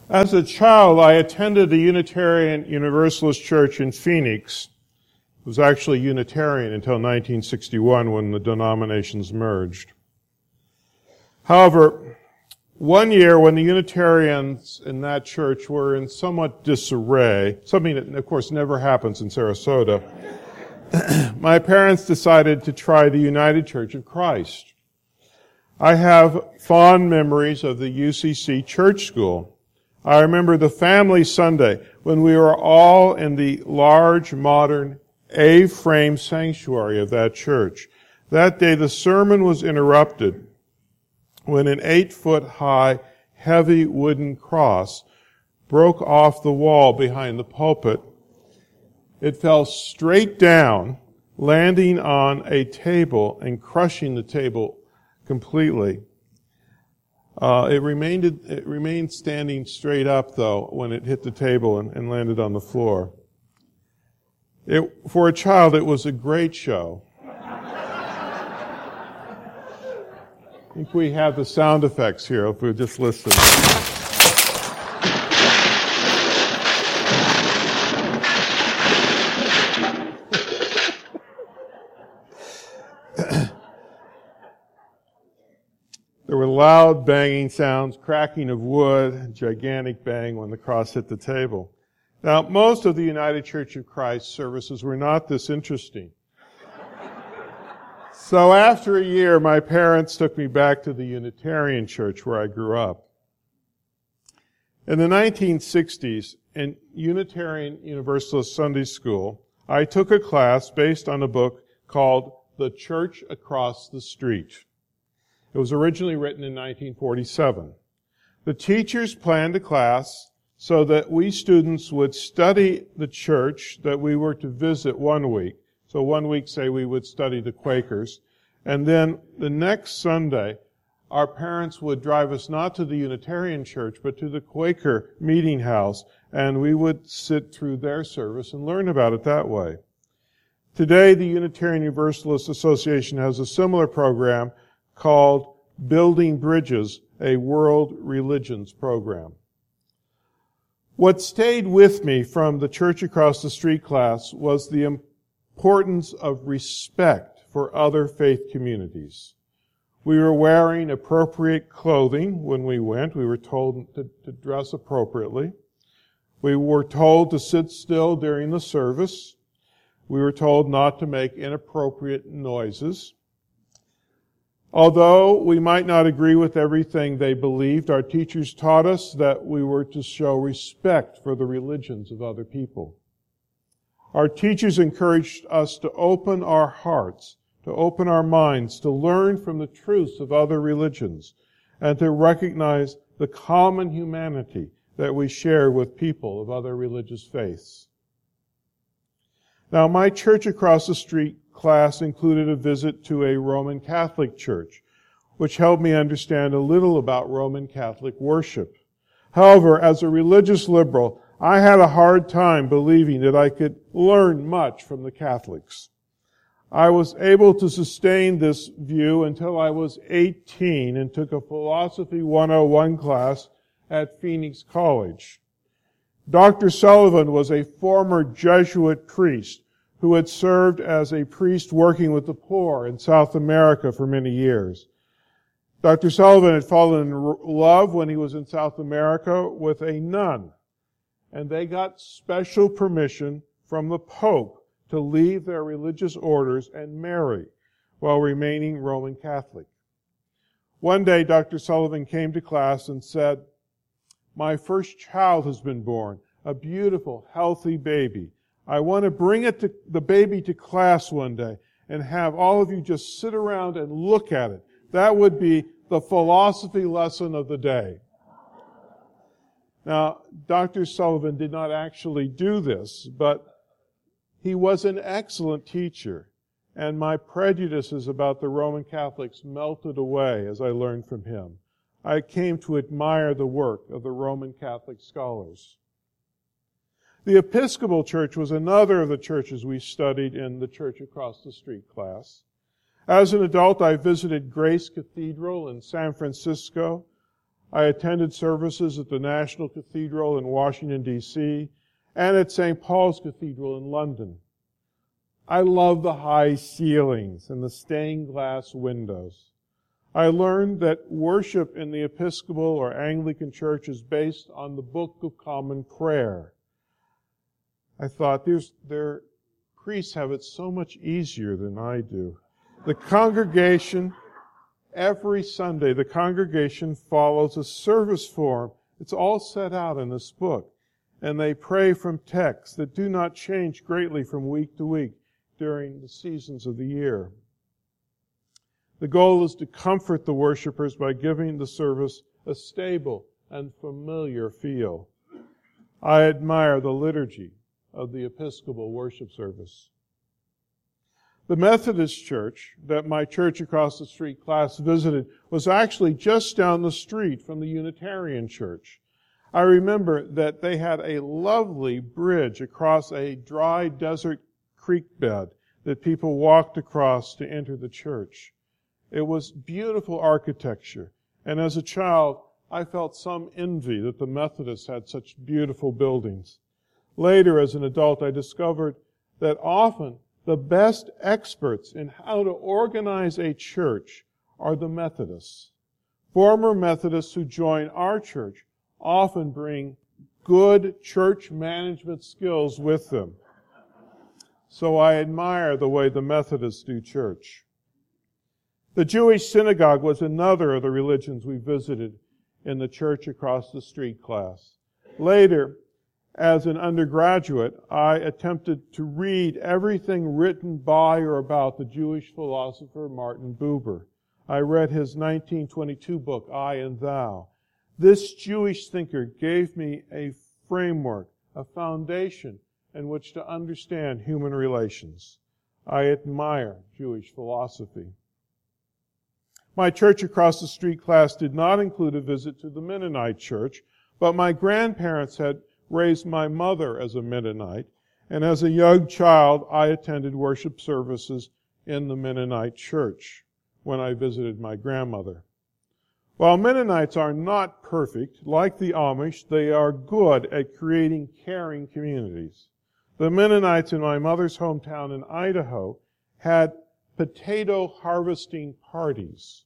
As a child, I attended a Unitarian Universalist church in Phoenix. It was actually Unitarian until 1961 when the denominations merged. However, one year when the Unitarians in that church were in somewhat disarray, something that of course never happens in Sarasota, my parents decided to try the United Church of Christ. I have fond memories of the UCC church school. I remember the family Sunday when we were all in the large modern A-frame sanctuary of that church. That day the sermon was interrupted when an 8-foot-high heavy wooden cross broke off the wall behind the pulpit. It fell straight down, landing on a table and crushing the table completely. It remained standing straight up, though, when it hit the table and landed on the floor. For a child, it was a great show. I think we have the sound effects here, if we just listen. There were loud banging sounds, cracking of wood, gigantic bang when the cross hit the table. Now, most of the United Church of Christ services were not this interesting. So after a year, my parents took me back to the Unitarian Church where I grew up. In the 1960s, in Unitarian Universalist Sunday School, I took a class based on a book called The Church Across the Street. It was originally written in 1947. The teachers planned a class so that we students would study the church that we were to visit one week. So one week, say, we would study the Quakers. And then the next Sunday, our parents would drive us not to the Unitarian church, but to the Quaker meeting house, and we would sit through their service and learn about it that way. Today, the Unitarian Universalist Association has a similar program called Building Bridges, a World Religions program. What stayed with me from the Church Across the Street class was the importance of respect for other faith communities. We were wearing appropriate clothing when we went. We were told to dress appropriately. We were told to sit still during the service. We were told not to make inappropriate noises. Although we might not agree with everything they believed, our teachers taught us that we were to show respect for the religions of other people. Our teachers encouraged us to open our hearts, to open our minds, to learn from the truths of other religions, and to recognize the common humanity that we share with people of other religious faiths. Now, my Church Across the Street class included a visit to a Roman Catholic church, which helped me understand a little about Roman Catholic worship. However, as a religious liberal, I had a hard time believing that I could learn much from the Catholics. I was able to sustain this view until I was 18 and took a Philosophy 101 class at Phoenix College. Dr. Sullivan was a former Jesuit priest who had served as a priest working with the poor in South America for many years. Dr. Sullivan had fallen in love when he was in South America with a nun, and they got special permission from the Pope to leave their religious orders and marry while remaining Roman Catholic. One day, Dr. Sullivan came to class and said, "My first child has been born, a beautiful, healthy baby. I want to bring the baby to class one day and have all of you just sit around and look at it. That would be the philosophy lesson of the day." Now, Dr. Sullivan did not actually do this, but he was an excellent teacher, and my prejudices about the Roman Catholics melted away as I learned from him. I came to admire the work of the Roman Catholic scholars. The Episcopal Church was another of the churches we studied in the Church Across the Street class. As an adult, I visited Grace Cathedral in San Francisco. I attended services at the National Cathedral in Washington, D.C., and at St. Paul's Cathedral in London. I love the high ceilings and the stained glass windows. I learned that worship in the Episcopal or Anglican Church is based on the Book of Common Prayer. I thought, their priests have it so much easier than I do. The congregation, every Sunday, the congregation follows a service form. It's all set out in this book. And they pray from texts that do not change greatly from week to week during the seasons of the year. The goal is to comfort the worshipers by giving the service a stable and familiar feel. I admire the liturgy of the Episcopal worship service. The Methodist church that my Church Across the Street class visited was actually just down the street from the Unitarian church. I remember that they had a lovely bridge across a dry desert creek bed that people walked across to enter the church. It was beautiful architecture, and as a child, I felt some envy that the Methodists had such beautiful buildings. Later, as an adult, I discovered that often the best experts in how to organize a church are the Methodists. Former Methodists who join our church often bring good church management skills with them. So I admire the way the Methodists do church. The Jewish synagogue was another of the religions we visited in the Church Across the Street class. Later, as an undergraduate, I attempted to read everything written by or about the Jewish philosopher Martin Buber. I read his 1922 book, I and Thou. This Jewish thinker gave me a framework, a foundation in which to understand human relations. I admire Jewish philosophy. My Church Across the Street class did not include a visit to the Mennonite church, but my grandparents had raised my mother as a Mennonite, and as a young child, I attended worship services in the Mennonite church when I visited my grandmother. While Mennonites are not perfect, like the Amish, they are good at creating caring communities. The Mennonites in my mother's hometown in Idaho had potato harvesting parties.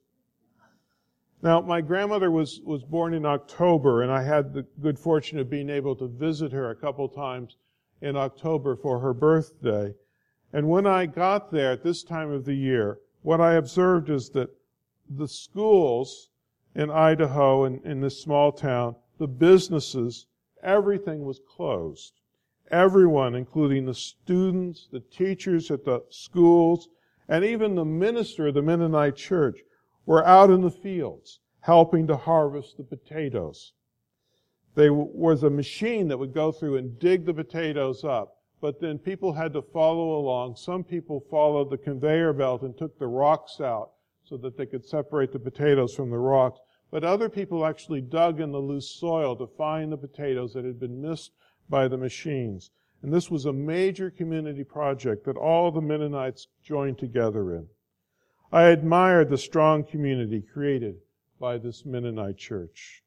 Now, my grandmother was born in October, and I had the good fortune of being able to visit her a couple times in October for her birthday. And when I got there at this time of the year, what I observed is that the schools in Idaho and in this small town, the businesses, everything was closed. Everyone, including the students, the teachers at the schools, and even the minister of the Mennonite church, were out in the fields helping to harvest the potatoes. There was a machine that would go through and dig the potatoes up, but then people had to follow along. Some people followed the conveyor belt and took the rocks out so that they could separate the potatoes from the rocks. But other people actually dug in the loose soil to find the potatoes that had been missed by the machines. And this was a major community project that all the Mennonites joined together in. I admired the strong community created by this Mennonite church.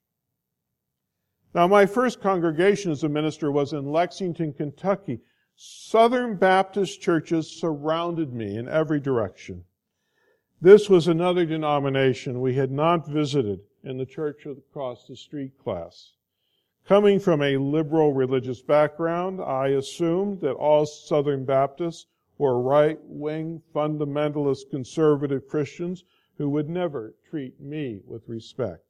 Now, my first congregation as a minister was in Lexington, Kentucky. Southern Baptist churches surrounded me in every direction. This was another denomination we had not visited in the Church Across the Street class. Coming from a liberal religious background, I assumed that all Southern Baptists were right-wing, fundamentalist, conservative Christians who would never treat me with respect.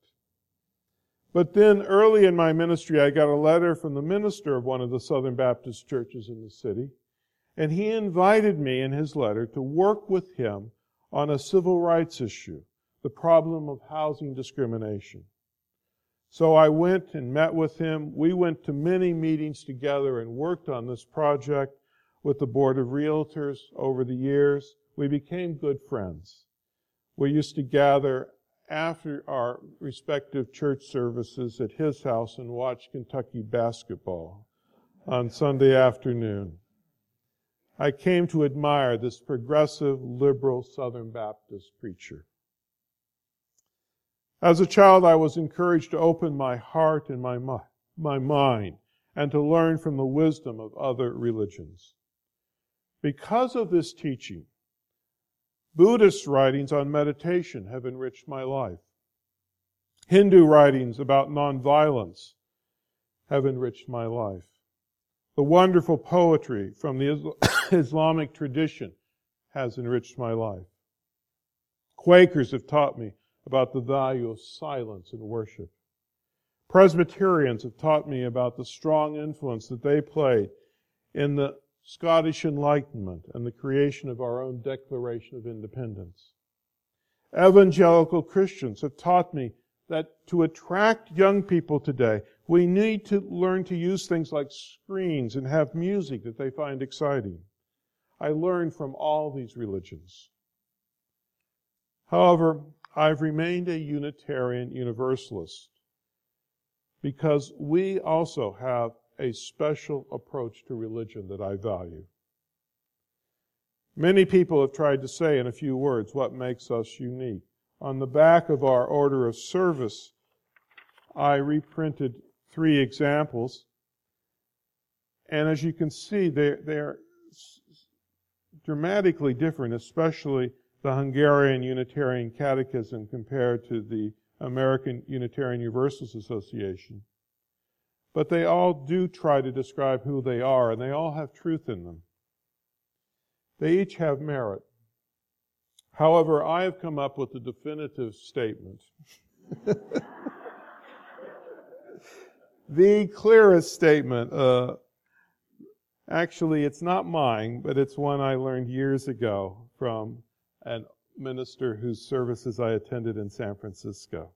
But then, early in my ministry, I got a letter from the minister of one of the Southern Baptist churches in the city, and he invited me in his letter to work with him on a civil rights issue, the problem of housing discrimination. So I went and met with him. We went to many meetings together and worked on this project with the Board of Realtors over the years. We became good friends. We used to gather after our respective church services at his house and watch Kentucky basketball on Sunday afternoon. I came to admire this progressive, liberal Southern Baptist preacher. As a child, I was encouraged to open my heart and my mind and to learn from the wisdom of other religions. Because of this teaching, Buddhist writings on meditation have enriched my life. Hindu writings about nonviolence have enriched my life. The wonderful poetry from the Islamic tradition has enriched my life. Quakers have taught me about the value of silence in worship. Presbyterians have taught me about the strong influence that they played in the Scottish Enlightenment and the creation of our own Declaration of Independence. Evangelical Christians have taught me that to attract young people today, we need to learn to use things like screens and have music that they find exciting. I learned from all these religions. However, I've remained a Unitarian Universalist because we also have a special approach to religion that I value. Many people have tried to say in a few words what makes us unique. On the back of our order of service, I reprinted 3 examples. And as you can see, they're dramatically different, especially the Hungarian Unitarian Catechism compared to the American Unitarian Universalist Association. But they all do try to describe who they are, and they all have truth in them. They each have merit. However, I have come up with a definitive statement. The clearest statement, actually it's not mine, but it's one I learned years ago from a minister whose services I attended in San Francisco.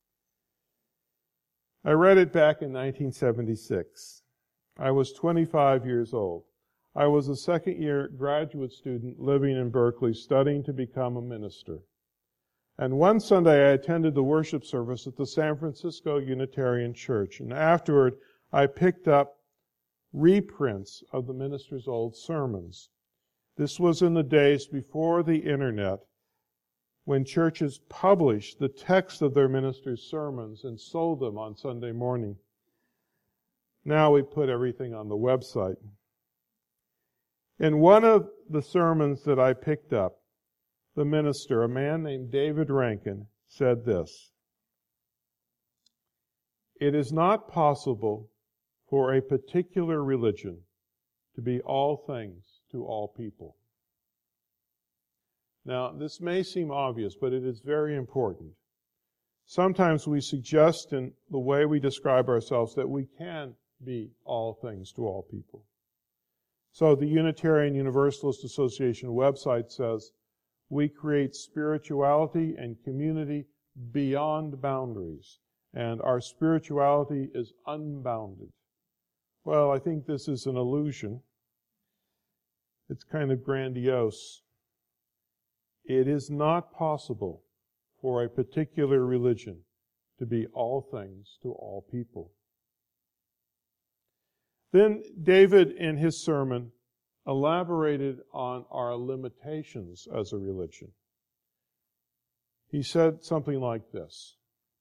I read it back in 1976. I was 25 years old. I was a second-year graduate student living in Berkeley, studying to become a minister. And one Sunday I attended the worship service at the San Francisco Unitarian Church, and afterward I picked up reprints of the minister's old sermons. This was in the days before the internet, when churches published the text of their ministers' sermons and sold them on Sunday morning. Now we put everything on the website. In one of the sermons that I picked up, the minister, a man named David Rankin, said this: "It is not possible for a particular religion to be all things to all people." Now, this may seem obvious, but it is very important. Sometimes we suggest in the way we describe ourselves that we can be all things to all people. So the Unitarian Universalist Association website says, we create spirituality and community beyond boundaries, and our spirituality is unbounded. Well, I think this is an illusion. It's kind of grandiose. It is not possible for a particular religion to be all things to all people. Then David, in his sermon, elaborated on our limitations as a religion. He said something like this: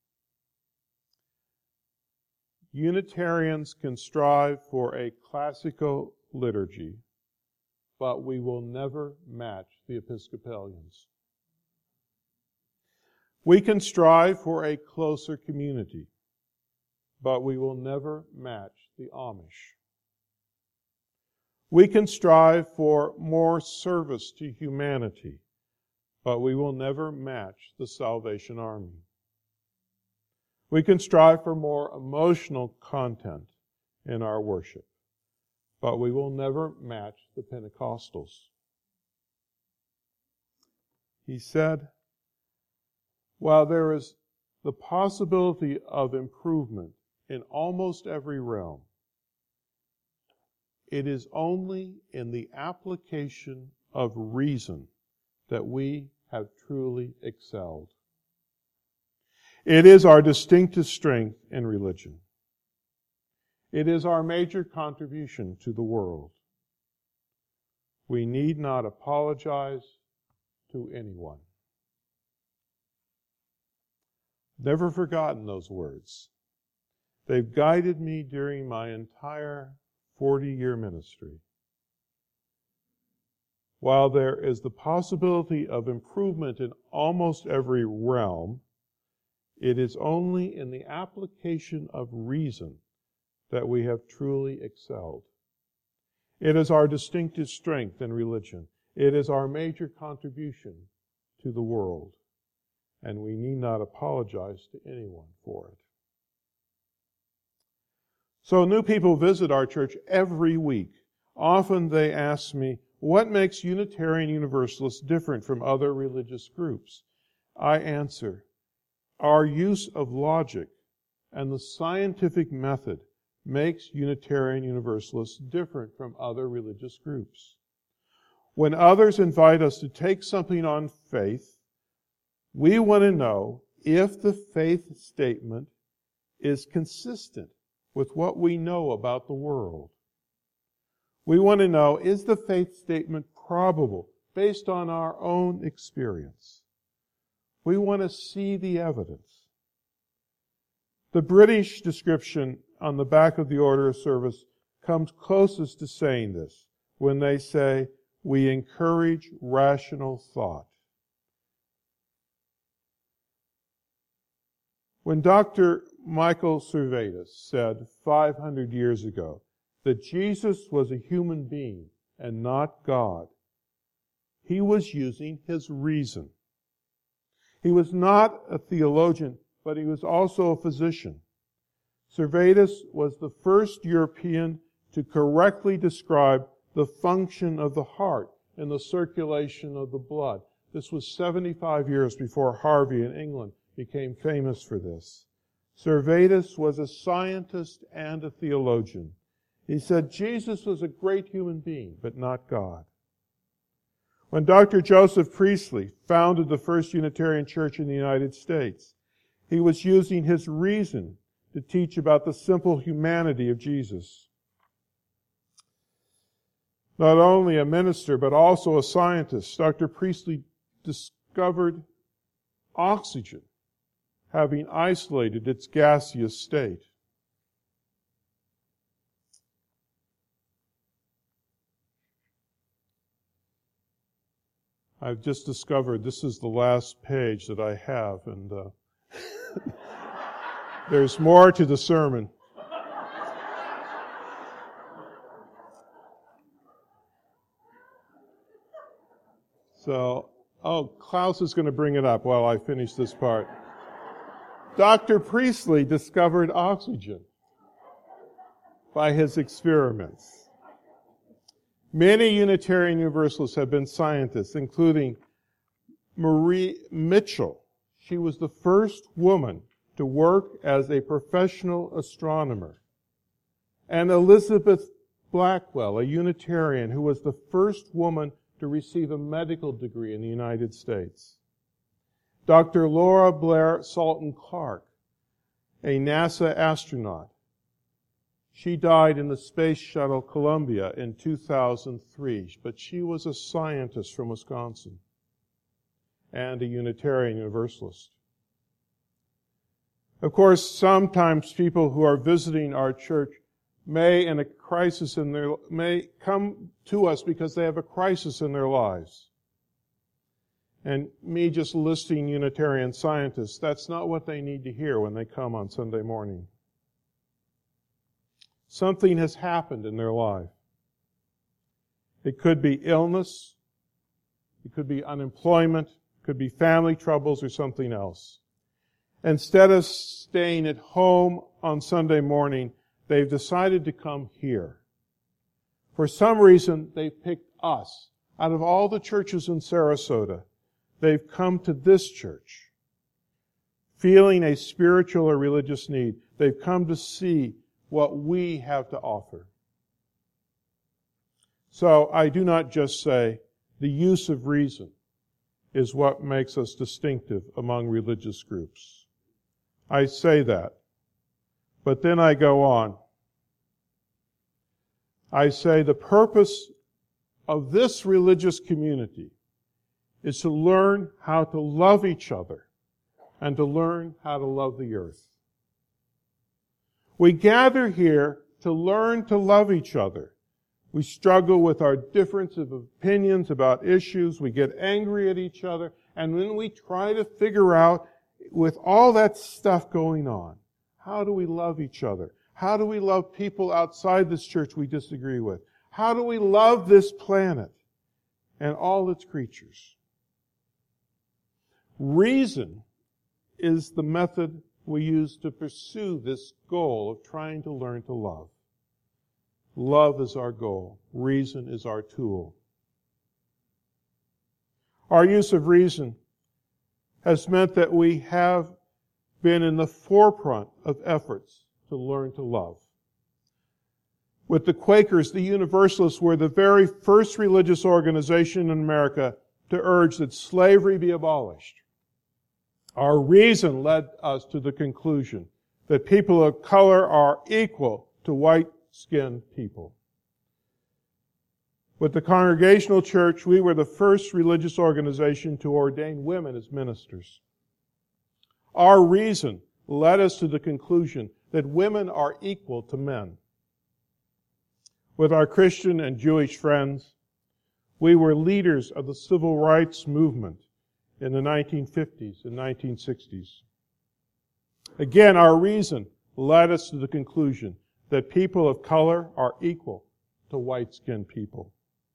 Unitarians can strive for a classical liturgy, but we will never match the Episcopalians. We can strive for a closer community, but we will never match the Amish. We can strive for more service to humanity, but we will never match the Salvation Army. We can strive for more emotional content in our worship, but we will never match the Pentecostals. He said, while there is the possibility of improvement in almost every realm, it is only in the application of reason that we have truly excelled. It is our distinctive strength in religion. It is our major contribution to the world. We need not apologize to anyone. Never forgotten those words. They've guided me during my entire 40-year ministry. While there is the possibility of improvement in almost every realm, it is only in the application of reason that we have truly excelled. It is our distinctive strength in religion. It is our major contribution to the world, and we need not apologize to anyone for it. So new people visit our church every week. Often they ask me, what makes Unitarian Universalists different from other religious groups? I answer, our use of logic and the scientific method makes Unitarian Universalists different from other religious groups. When others invite us to take something on faith, we want to know if the faith statement is consistent with what we know about the world. We want to know, is the faith statement probable based on our own experience? We want to see the evidence. The British description on the back of the order of service comes closest to saying this when they say, we encourage rational thought. When Dr. Michael Servetus said 500 years ago that Jesus was a human being and not God, he was using his reason. He was not a theologian, but he was also a physician. Servetus was the first European to correctly describe the function of the heart and the circulation of the blood. This was 75 years before Harvey in England became famous for this. Servetus was a scientist and a theologian. He said Jesus was a great human being, but not God. When Dr. Joseph Priestley founded the first Unitarian Church in the United States, he was using his reason to teach about the simple humanity of Jesus. Not only a minister, but also a scientist, Dr. Priestley discovered oxygen, having isolated its gaseous state. I've just discovered this is the last page that I have, and there's more to the sermon. So, Klaus is going to bring it up while I finish this part. Dr. Priestley discovered oxygen by his experiments. Many Unitarian Universalists have been scientists, including Marie Mitchell. She was the first woman to work as a professional astronomer. And Elizabeth Blackwell, a Unitarian, who was the first woman to receive a medical degree in the United States. Dr. Laura Blair Salton Clark, a NASA astronaut. She died in the Space Shuttle Columbia in 2003, but she was a scientist from Wisconsin and a Unitarian Universalist. Of course, sometimes people who are visiting our church may come to us because they have a crisis in their lives. And me just listing Unitarian scientists, that's not what they need to hear when they come on Sunday morning. Something has happened in their life. It could be illness, it could be unemployment, it could be family troubles or something else. Instead of staying at home on Sunday morning, they've decided to come here. For some reason, they've picked us. Out of all the churches in Sarasota, they've come to this church. Feeling a spiritual or religious need, they've come to see what we have to offer. So I do not just say the use of reason is what makes us distinctive among religious groups. I say that, but then I go on. I say the purpose of this religious community is to learn how to love each other and to learn how to love the earth. We gather here to learn to love each other. We struggle with our difference of opinions about issues. We get angry at each other. And then we try to figure out, with all that stuff going on, how do we love each other? How do we love people outside this church we disagree with? How do we love this planet and all its creatures? Reason is the method we use to pursue this goal of trying to learn to love. Love is our goal. Reason is our tool. Our use of reason has meant that we have been in the forefront of efforts to learn to love. With the Quakers, the Universalists were the very first religious organization in America to urge that slavery be abolished. Our reason led us to the conclusion that people of color are equal to white-skinned people. With the Congregational Church, we were the first religious organization to ordain women as ministers. Our reason led us to the conclusion that women are equal to men. With our Christian and Jewish friends, we were leaders of the civil rights movement in the 1950s and 1960s. Again, our reason led us to the conclusion that people of color are equal to white-skinned people.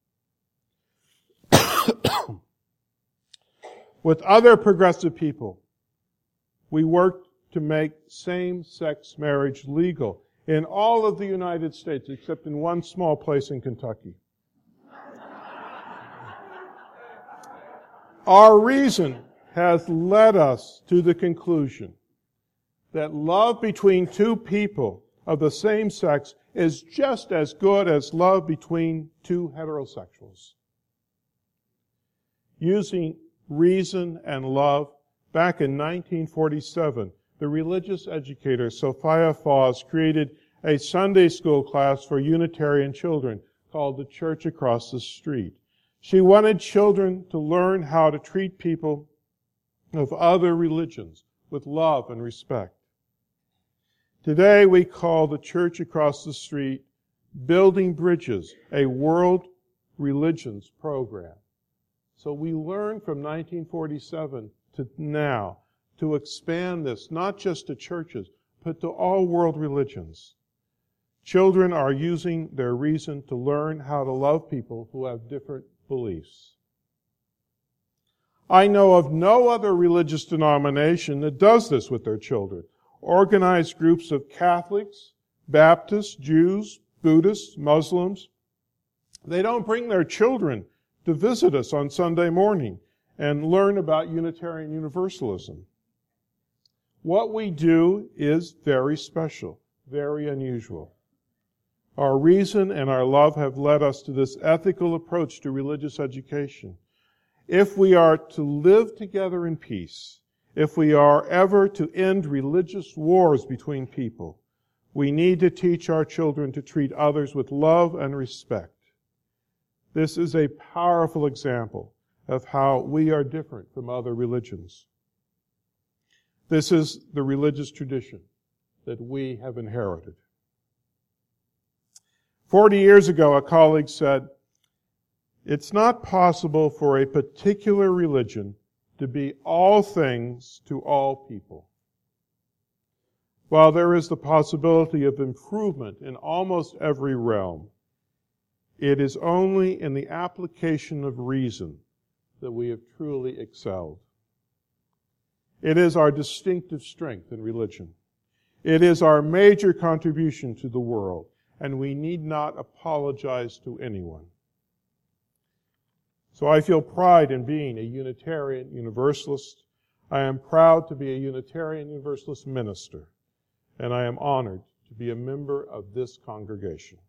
With other progressive people, we worked to make same-sex marriage legal in all of the United States, except in one small place in Kentucky. Our reason has led us to the conclusion that love between two people of the same sex is just as good as love between two heterosexuals. Using reason and love, back in 1947, the religious educator Sophia Foss created a Sunday school class for Unitarian children called The Church Across the Street. She wanted children to learn how to treat people of other religions with love and respect. Today we call the Church Across the Street Building Bridges, a world religions program. So we learned from 1947 to now to expand this, not just to churches, but to all world religions. Children are using their reason to learn how to love people who have different beliefs. I know of no other religious denomination that does this with their children. Organized groups of Catholics, Baptists, Jews, Buddhists, Muslims, they don't bring their children to visit us on Sunday morning and learn about Unitarian Universalism. What we do is very special, very unusual. Our reason and our love have led us to this ethical approach to religious education. If we are to live together in peace, if we are ever to end religious wars between people, we need to teach our children to treat others with love and respect. This is a powerful example of how we are different from other religions. This is the religious tradition that we have inherited. 40 years ago, a colleague said, "It's not possible for a particular religion to be all things to all people. While there is the possibility of improvement in almost every realm, it is only in the application of reason that we have truly excelled. It is our distinctive strength in religion. It is our major contribution to the world, and we need not apologize to anyone." So I feel pride in being a Unitarian Universalist. I am proud to be a Unitarian Universalist minister, and I am honored to be a member of this congregation.